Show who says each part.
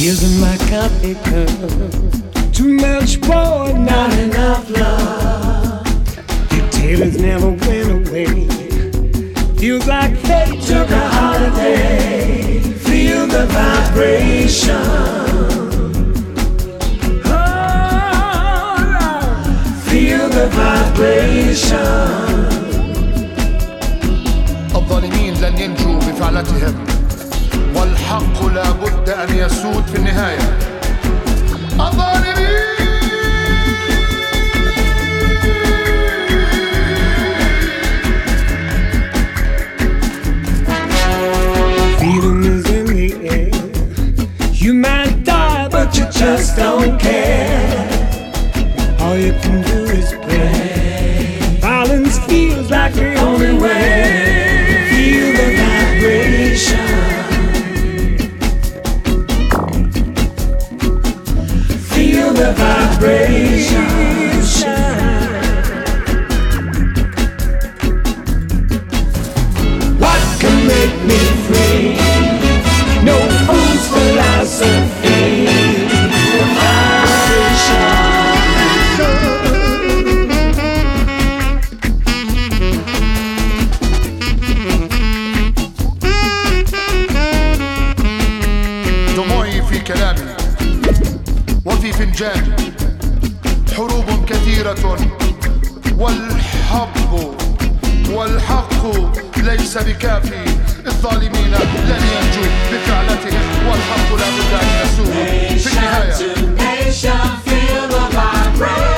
Speaker 1: Filling my coffee cup. Too much boy, not enough love. Dictators never went away. Feels like fate took a holiday. Feel the vibration. Feel the vibration.
Speaker 2: الظالمين لن ينجوا بفعلتهم والحق لا بد أن يسود في النهاية. الظالمين
Speaker 1: Freedom is in the air. You might die but you just don't care. All you can do is pray. Violence feels like the only way. Feel the vibration. Feel the vibration. What can make me free? No fool's philosophy. The vibration.
Speaker 2: دموعي في كلامي وفي فنجاني. حروب كثيرة والحق ليس بكافي. الظالمين لن ينجوا بفعلتهم والحق لا بد أن يسود في النهاية.
Speaker 1: Feel the vibration.